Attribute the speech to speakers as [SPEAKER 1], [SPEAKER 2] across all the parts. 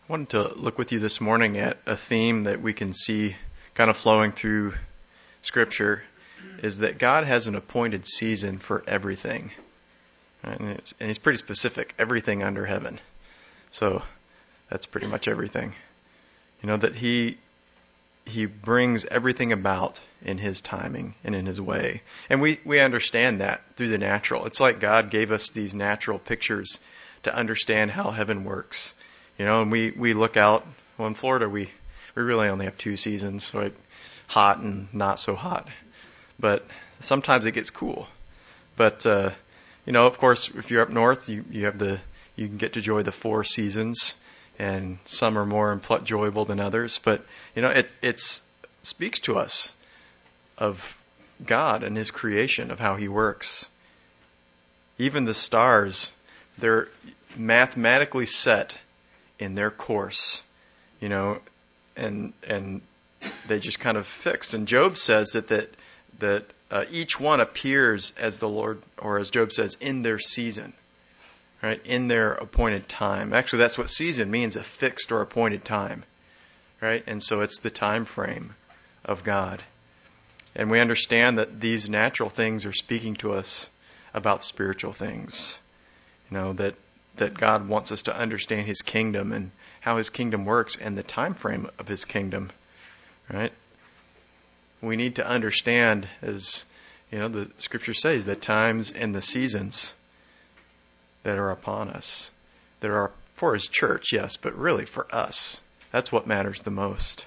[SPEAKER 1] I wanted to look with you this morning at a theme that we can see kind of flowing through Scripture, is that God has an appointed season for everything. Right? And He's pretty specific, everything under heaven. So that's pretty much everything. You know, that He brings everything about in His timing and in His way. And we understand that through the natural. It's like God gave us these natural pictures to understand how heaven works. You know, and we look out, well, in Florida, we really only have two seasons, right? Hot and not so hot. But sometimes it gets cool. But, you know, of course, if you're up north, you can get to enjoy the four seasons, and some are more enjoyable than others. But, you know, it speaks to us of God and His creation, of how He works. Even the stars, they're mathematically set in their course, you know, and they just kind of fixed. And Job says that each one appears as the Lord, or as Job says, in their season, right? In their appointed time. Actually, that's what season means, a fixed or appointed time, right? And so it's the time frame of God. And we understand that these natural things are speaking to us about spiritual things, you know, that God wants us to understand His kingdom and how His kingdom works and the time frame of His kingdom, right? We need to understand, as you know, the Scripture says, the times and the seasons that are upon us, that are for His church, yes, but really for us. That's what matters the most.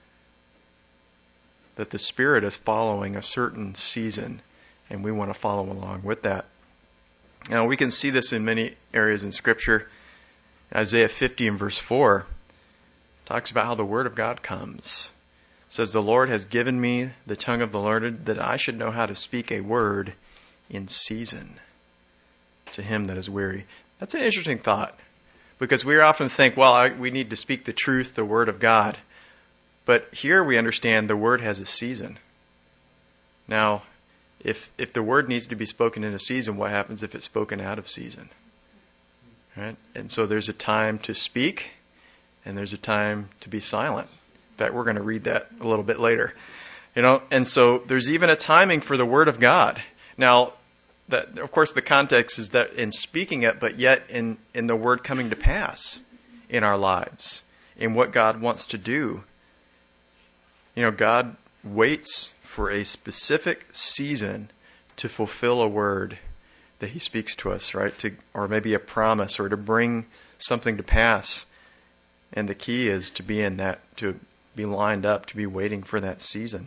[SPEAKER 1] That the Spirit is following a certain season, and we want to follow along with that. Now, we can see this in many areas in Scripture. Isaiah 50 and verse 4 talks about how the Word of God comes. It says, "The Lord has given me the tongue of the learned, that I should know how to speak a word in season to him that is weary." That's an interesting thought, because we often think, well, we need to speak the truth, the Word of God. But here we understand the Word has a season. Now, if the Word needs to be spoken in a season, what happens if it's spoken out of season? Right? And so there's a time to speak, and there's a time to be silent. In fact, we're going to read that a little bit later. You know, and so there's even a timing for the Word of God. Now, that, of course, the context is that in speaking it, but yet in the Word coming to pass in our lives, in what God wants to do. You know, God waits for a specific season to fulfill a word that He speaks to us, right? Or maybe a promise, or to bring something to pass. And the key is to be in that, to be lined up, to be waiting for that season.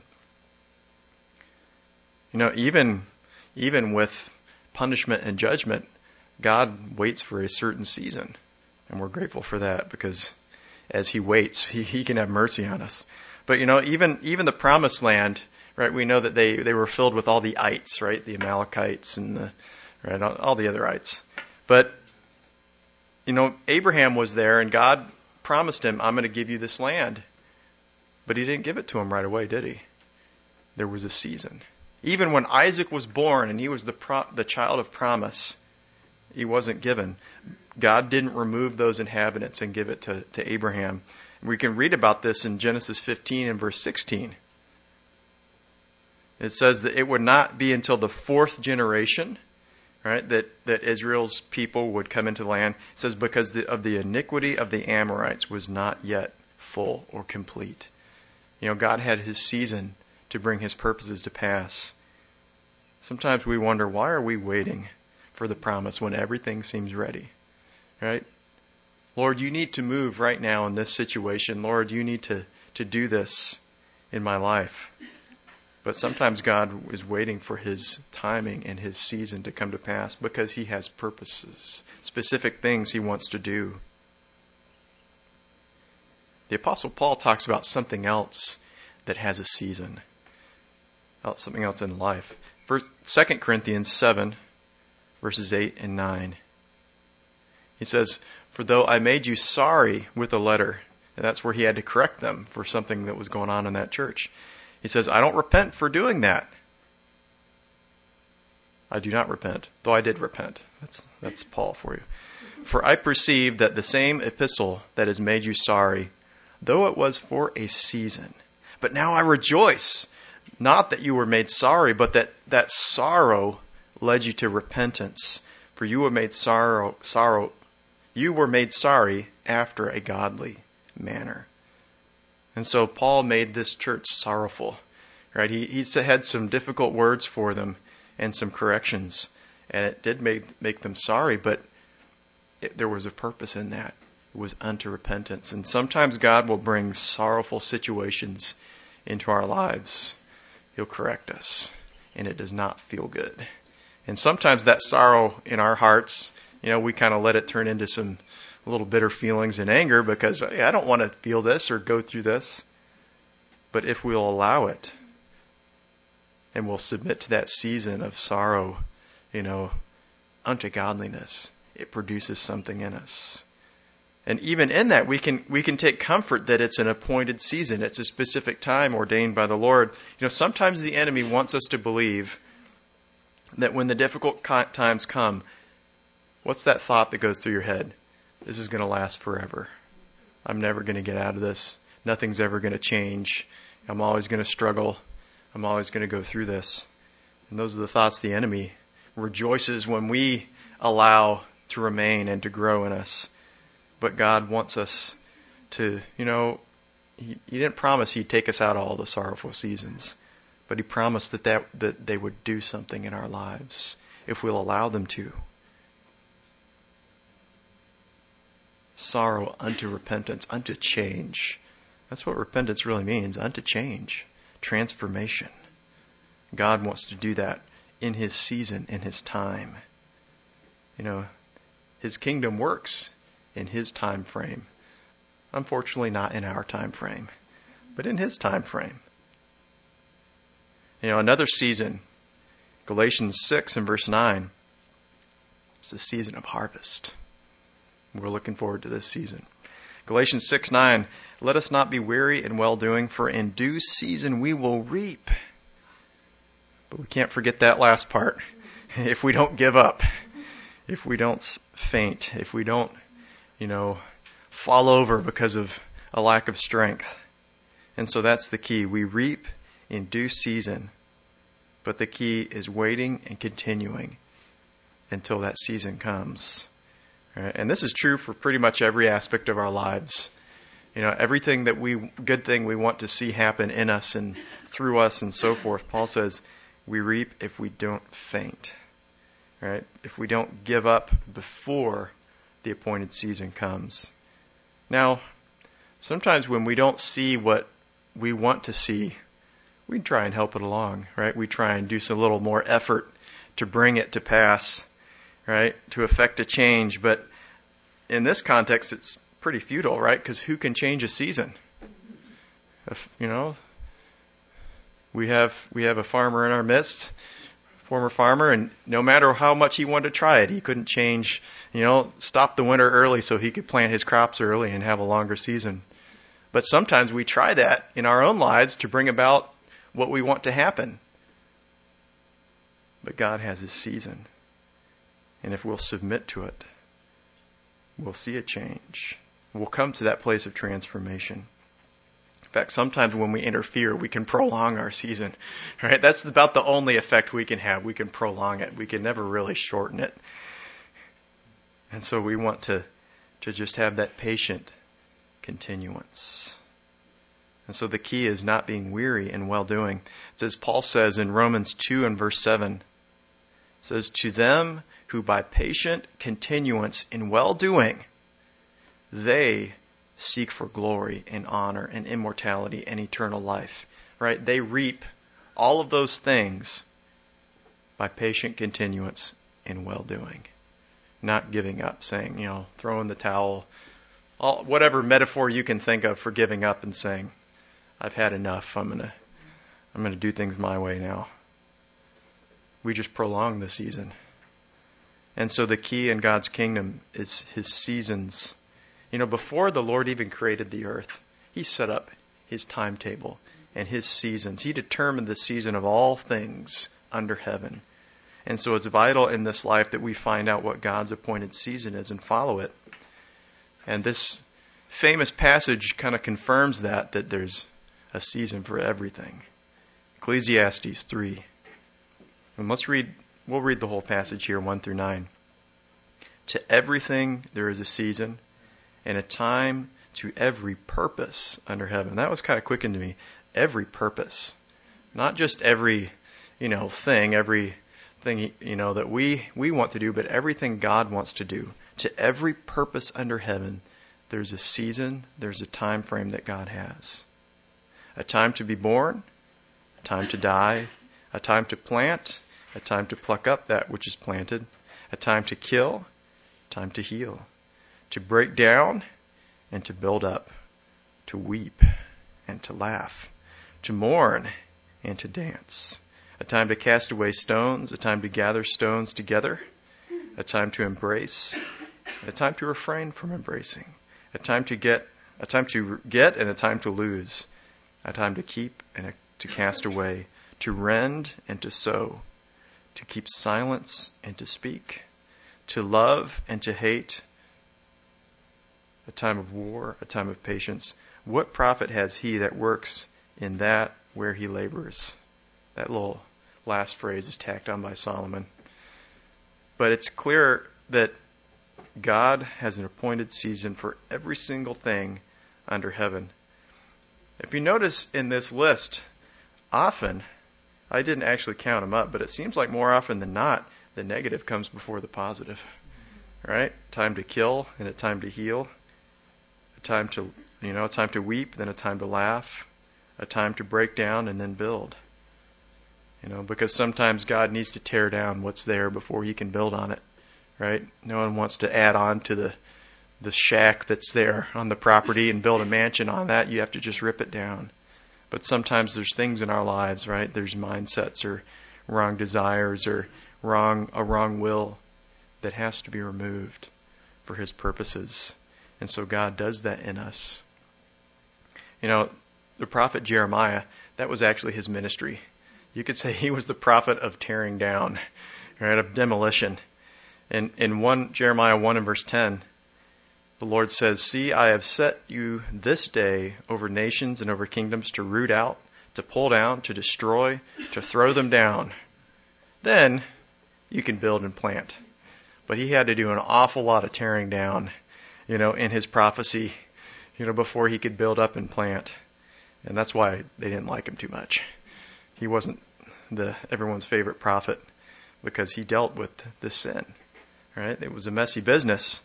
[SPEAKER 1] You know, even with punishment and judgment, God waits for a certain season. And we're grateful for that, because as He waits, He can have mercy on us. But, you know, even the promised land, right, we know that they were filled with all the ites, right, the Amalekites and all the other ites. But, you know, Abraham was there, and God promised him, "I'm going to give you this land." But He didn't give it to him right away, did He? There was a season. Even when Isaac was born and he was the child of promise, he wasn't given. God didn't remove those inhabitants and give it to Abraham. We can read about this in Genesis 15 and verse 16. It says that it would not be until the fourth generation, right, that Israel's people would come into the land. It says, because the iniquity of the Amorites was not yet full or complete. You know, God had His season to bring His purposes to pass. Sometimes we wonder, why are we waiting for the promise when everything seems ready, right? Lord, you need to move right now in this situation. Lord, you need to do this in my life. But sometimes God is waiting for His timing and His season to come to pass, because He has purposes, specific things He wants to do. The Apostle Paul talks about something else that has a season, something else in life. 2 Corinthians 7, verses 8 and 9. He says, "For though I made you sorry with a letter," and that's where he had to correct them for something that was going on in that church. He says, "I don't repent for doing that. I do not repent, though I did repent." That's Paul for you. For I perceive that the same epistle that has made you sorry, though it was for a season, but now I rejoice, not that you were made sorry, but that sorrow led you to repentance. For you were made you were made sorry after a godly manner. And so Paul made this church sorrowful, right? He had some difficult words for them and some corrections, and it did make them sorry, but there was a purpose in that. It was unto repentance. And sometimes God will bring sorrowful situations into our lives. He'll correct us, and it does not feel good. And sometimes that sorrow in our hearts, we kind of let it turn into some little bitter feelings and anger because I don't want to feel this or go through this. But if we'll allow it, and we'll submit to that season of sorrow, unto godliness, it produces something in us. And even in that, we can take comfort that it's an appointed season. It's a specific time ordained by the Lord. Sometimes the enemy wants us to believe that when the difficult times come, what's that thought that goes through your head? This is going to last forever. I'm never going to get out of this. Nothing's ever going to change. I'm always going to struggle. I'm always going to go through this. And those are the thoughts the enemy rejoices when we allow to remain and to grow in us. But God wants us to, He didn't promise He'd take us out of all the sorrowful seasons, but He promised that they would do something in our lives if we'll allow them to. Sorrow unto repentance, unto change. That's what repentance really means, unto change, transformation. God wants to do that in His season, in His time. His kingdom works in His time frame. Unfortunately, not in our time frame, but in His time frame. Another season, Galatians 6 and verse 9, it's the season of harvest. We're looking forward to this season. Galatians 6:9, let us not be weary in well-doing, for in due season we will reap. But we can't forget that last part. If we don't give up, if we don't faint, if we don't, fall over because of a lack of strength. And so that's the key. We reap in due season, but the key is waiting and continuing until that season comes. Right? And this is true for pretty much every aspect of our lives. Everything good thing we want to see happen in us and through us and so forth. Paul says we reap if we don't faint. Right? If we don't give up before the appointed season comes. Now, sometimes when we don't see what we want to see, we try and help it along, right? We try and do some little more effort to bring it to pass, right? To effect a change. But in this context, it's pretty futile, right? Because who can change a season? We have a farmer in our midst, former farmer, and no matter how much he wanted to try it, he couldn't change, stop the winter early so he could plant his crops early and have a longer season. But sometimes we try that in our own lives to bring about what we want to happen. But God has His season. And if we'll submit to it, we'll see a change. We'll come to that place of transformation. In fact, sometimes when we interfere, we can prolong our season. Right? That's about the only effect we can have. We can prolong it. We can never really shorten it. And so we want to just have that patient continuance. And so the key is not being weary in well-doing. It's as Paul says in Romans 2 and verse 7. It says, to them who by patient continuance in well-doing, they seek for glory and honor and immortality and eternal life. Right? They reap all of those things by patient continuance in well-doing. Not giving up, saying, throw in the towel, whatever metaphor you can think of for giving up and saying, I've had enough. I'm gonna do things my way now. We just prolong the season. And so the key in God's kingdom is His seasons. Before the Lord even created the earth, He set up His timetable and His seasons. He determined the season of all things under heaven. And so it's vital in this life that we find out what God's appointed season is and follow it. And this famous passage kind of confirms that there's a season for everything. Ecclesiastes 3. And we'll read the whole passage here, 1 through 9. To everything there is a season, and a time to every purpose under heaven. That was kind of quickened to me. Every purpose. Not just every, thing, everything, that we want to do, but everything God wants to do. To every purpose under heaven, there's a season, there's a time frame that God has. A time to be born, a time to die, a time to plant, a time to pluck up that which is planted, a time to kill, a time to heal, to break down and to build up, to weep and to laugh, to mourn and to dance, a time to cast away stones, a time to gather stones together, a time to embrace, a time to refrain from embracing, a time to get and a time to lose, a time to keep and to cast away, to rend and to sow, to keep silence and to speak, to love and to hate, a time of war, a time of patience. What profit has he that works in that where he labors? That little last phrase is tacked on by Solomon. But it's clear that God has an appointed season for every single thing under heaven. If you notice in this list, often, I didn't actually count them up, but it seems like more often than not, the negative comes before the positive. Right? Time to kill and a time to heal. A time to weep, then a time to laugh. A time to break down and then build. Because sometimes God needs to tear down what's there before he can build on it. Right? No one wants to add on to the shack that's there on the property and build a mansion on that. You have to just rip it down. But sometimes there's things in our lives, right? There's mindsets or wrong desires or a wrong will that has to be removed for his purposes. And so God does that in us. The prophet Jeremiah, that was actually his ministry. You could say he was the prophet of tearing down, right? Of demolition. And in Jeremiah 1 and verse 10, the Lord says, "See, I have set you this day over nations and over kingdoms to root out, to pull down, to destroy, to throw them down. Then you can build and plant." But he had to do an awful lot of tearing down, in his prophecy, before he could build up and plant. And that's why they didn't like him too much. He wasn't everyone's favorite prophet because he dealt with the sin, right? It was a messy business.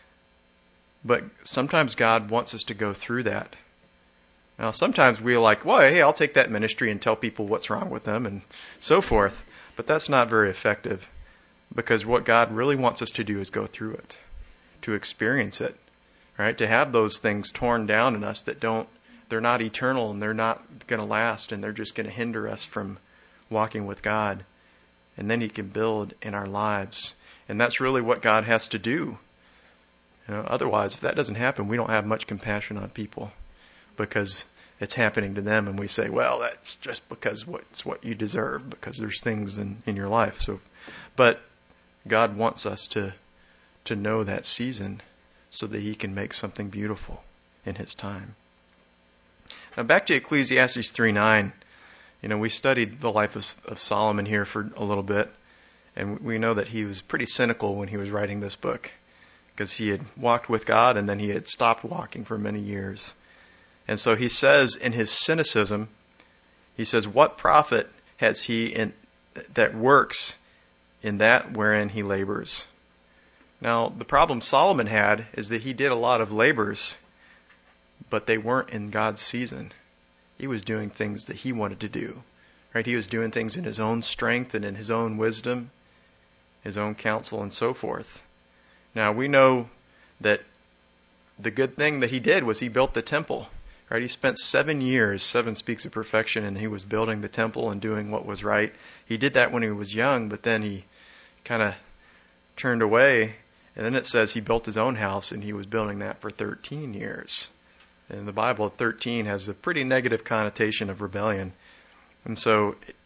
[SPEAKER 1] But sometimes God wants us to go through that. Now, sometimes we're like, well, hey, I'll take that ministry and tell people what's wrong with them and so forth. But that's not very effective because what God really wants us to do is go through it, to experience it, right? To have those things torn down in us they're not eternal and they're not going to last and they're just going to hinder us from walking with God. And then he can build in our lives. And that's really what God has to do. Otherwise, if that doesn't happen, we don't have much compassion on people because it's happening to them, and we say, "Well, that's just because it's what you deserve," because there's things in your life. But God wants us to know that season so that he can make something beautiful in his time. Now, back to Ecclesiastes 3:9. We studied the life of Solomon here for a little bit, and we know that he was pretty cynical when he was writing this book, because he had walked with God and then he had stopped walking for many years. And so he says in his cynicism, he says, "What profit has he that works in that wherein he labors?" Now, the problem Solomon had is that he did a lot of labors, but they weren't in God's season. He was doing things that he wanted to do, right? He was doing things in his own strength and in his own wisdom, his own counsel and so forth. Now, we know that the good thing that he did was he built the temple, right? He spent 7 years, 7 speaks of perfection, and he was building the temple and doing what was right. He did that when he was young, but then he kind of turned away. And then it says he built his own house and he was building that for 13 years. And the Bible, 13 has a pretty negative connotation of rebellion. And so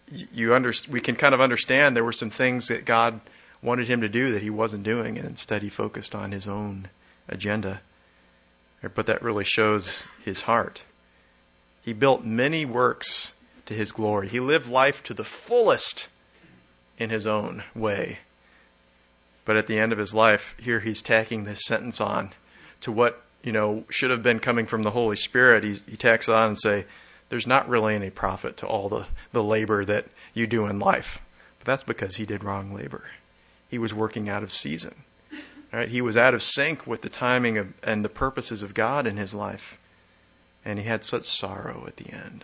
[SPEAKER 1] we can kind of understand there were some things that God wanted him to do that he wasn't doing, and instead he focused on his own agenda. But that really shows his heart. He built many works to his glory. He lived life to the fullest in his own way. But at the end of his life, here he's tacking this sentence on to what, should have been coming from the Holy Spirit. He tacks on and say, there's not really any profit to all the labor that you do in life. But that's because he did wrong labor. He was working out of season. Right? He was out of sync with the timing and the purposes of God in his life. And he had such sorrow at the end.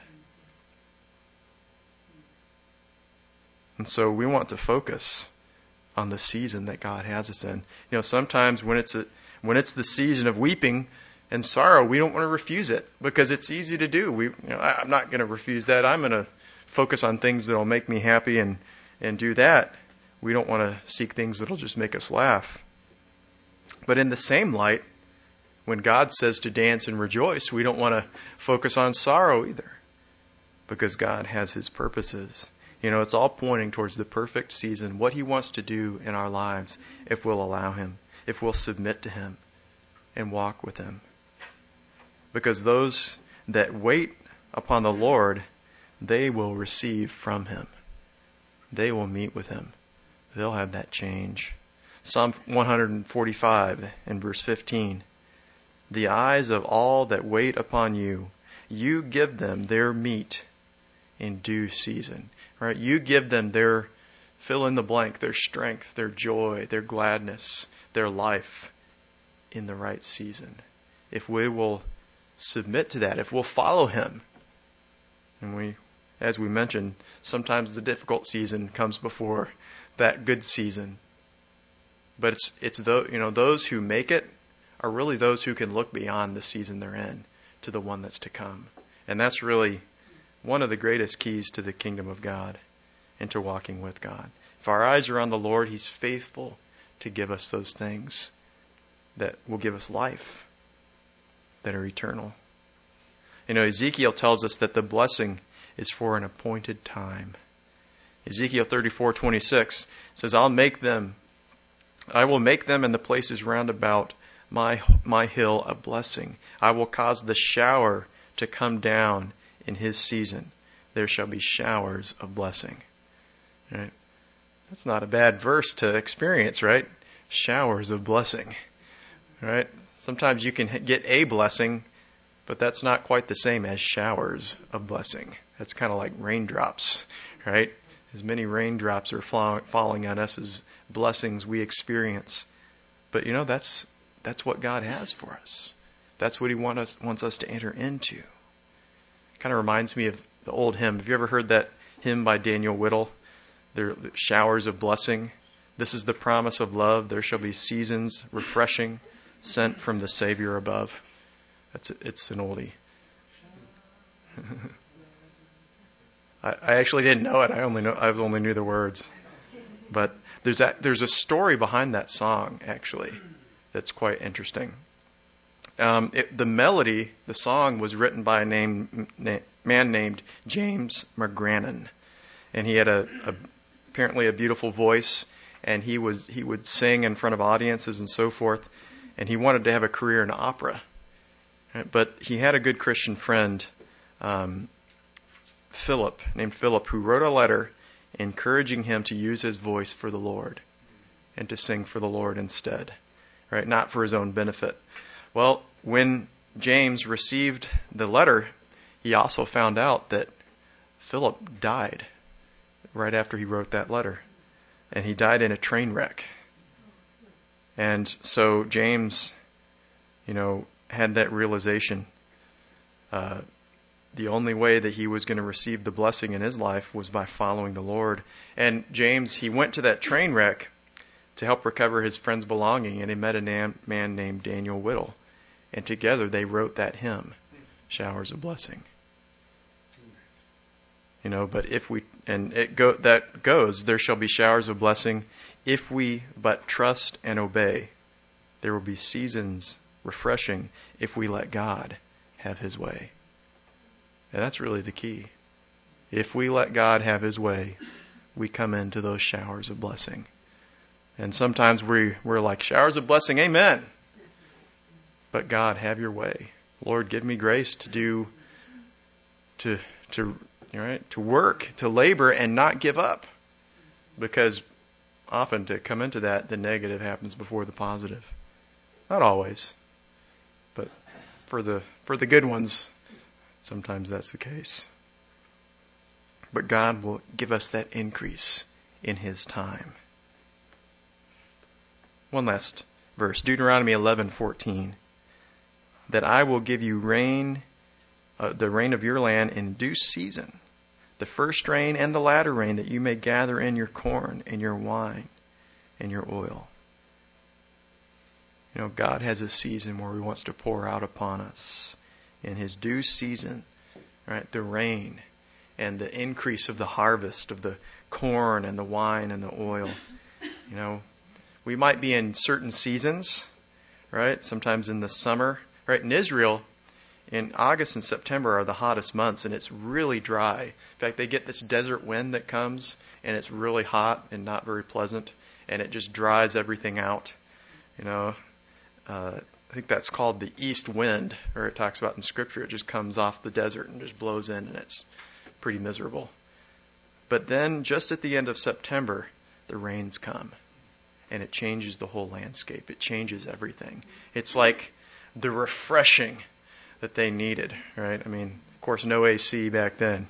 [SPEAKER 1] And so we want to focus on the season that God has us in. Sometimes when it's the season of weeping and sorrow, we don't want to refuse it because it's easy to do. I'm not going to refuse that. I'm going to focus on things that will make me happy and do that. We don't want to seek things that will just make us laugh. But in the same light, when God says to dance and rejoice, we don't want to focus on sorrow either, because God has his purposes. It's all pointing towards the perfect season, what he wants to do in our lives if we'll allow him, if we'll submit to him and walk with him. Because those that wait upon the Lord, they will receive from him. They will meet with him. They'll have that change. Psalm 145 and verse 15. The eyes of all that wait upon you, you give them their meat in due season. Right? You give them their fill in the blank, their strength, their joy, their gladness, their life in the right season. If we will submit to that, if we'll follow him. And as we mentioned, sometimes the difficult season comes before that good season. But it's those who make it are really those who can look beyond the season they're in to the one that's to come. And that's really one of the greatest keys to the kingdom of God and to walking with God. If our eyes are on the Lord, he's faithful to give us those things that will give us life, that are eternal. Ezekiel tells us that the blessing is for an appointed time. Ezekiel 34:26 says, I will make them in the places round about my hill a blessing. I will cause the shower to come down in his season. There shall be showers of blessing. Right? That's not a bad verse to experience, right? Showers of blessing. Right? Sometimes you can get a blessing, but that's not quite the same as showers of blessing. That's kind of like raindrops, right? As many raindrops are falling on us as blessings we experience. But that's what God has for us. That's what he wants us to enter into. Kind of reminds me of the old hymn. Have you ever heard that hymn by Daniel Whittle? There are showers of blessing. This is the promise of love. There shall be seasons refreshing, sent from the Savior above. It's an oldie. I actually didn't know it. I only knew the words. But there's a story behind that song, actually, that's quite interesting. The melody, the song, was written by a man named James McGrannon, and he had apparently a beautiful voice, and he would sing in front of audiences and so forth, and he wanted to have a career in opera, right? But he had a good Christian friend, named Philip, who wrote a letter encouraging him to use his voice for the Lord and to sing for the Lord instead, right? Not for his own benefit. Well, when James received the letter, he also found out that Philip died right after he wrote that letter. And he died in a train wreck. And so James, had that realization. The only way that he was going to receive the blessing in his life was by following the Lord. And James, he went to that train wreck to help recover his friend's belonging, and he met a man named Daniel Whittle. And together they wrote that hymn, Showers of Blessing. But that goes, there shall be showers of blessing if we but trust and obey. There will be seasons refreshing if we let God have his way. And that's really the key. If we let God have His way, we come into those showers of blessing. And sometimes we're like, showers of blessing, amen. But God, have your way. Lord, give me grace to work, to labor and not give up. Because often to come into that, the negative happens before the positive. Not always. But for the good ones, sometimes that's the case. But God will give us that increase in His time. One last verse, Deuteronomy 11:14. That I will give you rain, the rain of your land in due season, the first rain and the latter rain, that you may gather in your corn and your wine and your oil. You know, God has a season where He wants to pour out upon us in His due season, right? The rain and the increase of the harvest of the corn and the wine and the oil. You know, we might be in certain seasons, right? Sometimes in the summer, right? In Israel, in August and September are the hottest months, and it's really dry. In fact, they get this desert wind that comes, and it's really hot and not very pleasant, and it just dries everything out. You know, I think that's called the east wind, or it talks about in Scripture. It just comes off the desert and just blows in, and it's pretty miserable. But then, just at the end of September, the rains come, and it changes the whole landscape. It changes everything. It's like the refreshing that they needed, right? I mean, of course, no AC back then.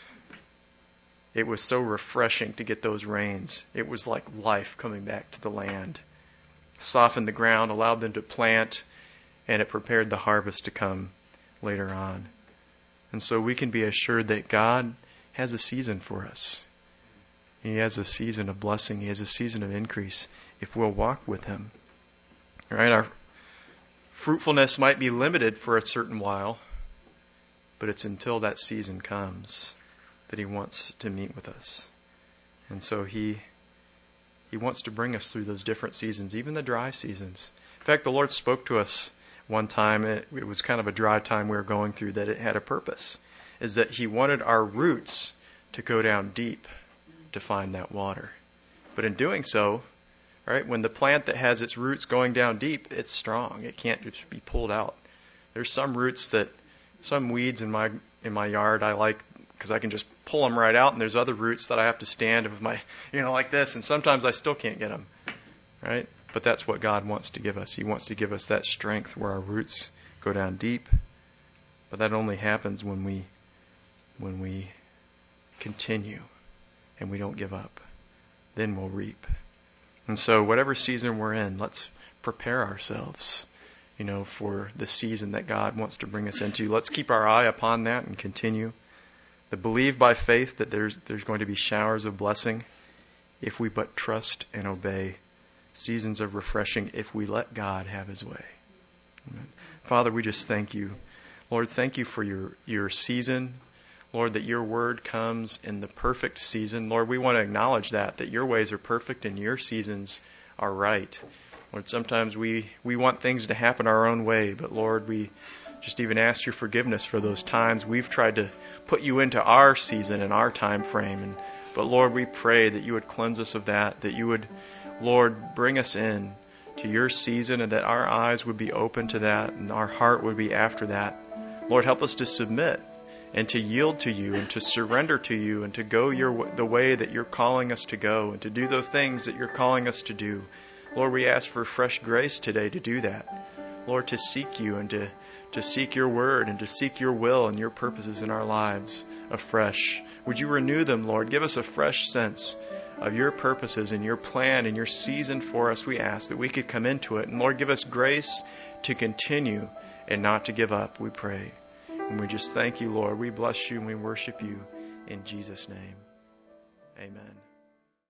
[SPEAKER 1] It was so refreshing to get those rains. It was like life coming back to the land. Softened the ground, allowed them to plant, and it prepared the harvest to come later on. And so we can be assured that God has a season for us. He has a season of blessing. He has a season of increase if we'll walk with Him. All right, our fruitfulness might be limited for a certain while, but it's until that season comes that He wants to meet with us. And so He wants to bring us through those different seasons, even the dry seasons. In fact, the Lord spoke to us one time. It was kind of a dry time we were going through, that it had a purpose, is that He wanted our roots to go down deep to find that water. But in doing so, right, when the plant that has its roots going down deep, it's strong. It can't just be pulled out. There's some weeds in my yard I like because I can just pull them right out, and there's other roots that I have to stand with my, like this, and sometimes I still can't get them, right? But that's what God wants to give us. He wants to give us that strength where our roots go down deep. But that only happens when we continue and we don't give up. Then we'll reap. And so whatever season we're in, let's prepare ourselves, for the season that God wants to bring us into. Let's keep our eye upon that and continue. To believe by faith that there's going to be showers of blessing if we but trust and obey. Seasons of refreshing if we let God have His way. Amen. Father, we just thank You. Lord, thank You for your season. Lord, that Your word comes in the perfect season. Lord, we want to acknowledge that Your ways are perfect and Your seasons are right. Lord, sometimes we want things to happen our own way, but Lord, we just even ask Your forgiveness for those times we've tried to put You into our season and our time frame. But Lord, we pray that You would cleanse us of that You would, Lord, bring us in to Your season, and that our eyes would be open to that and our heart would be after that. Lord, help us to submit and to yield to You and to surrender to You and to go the way that You're calling us to go and to do those things that You're calling us to do. Lord, we ask for fresh grace today to do that. Lord, to seek You and to seek Your word and to seek Your will and Your purposes in our lives afresh. Would You renew them, Lord? Give us a fresh sense of Your purposes and Your plan and Your season for us, we ask, that we could come into it. And Lord, give us grace to continue and not to give up, we pray. And we just thank You, Lord. We bless You and we worship You in Jesus' name. Amen.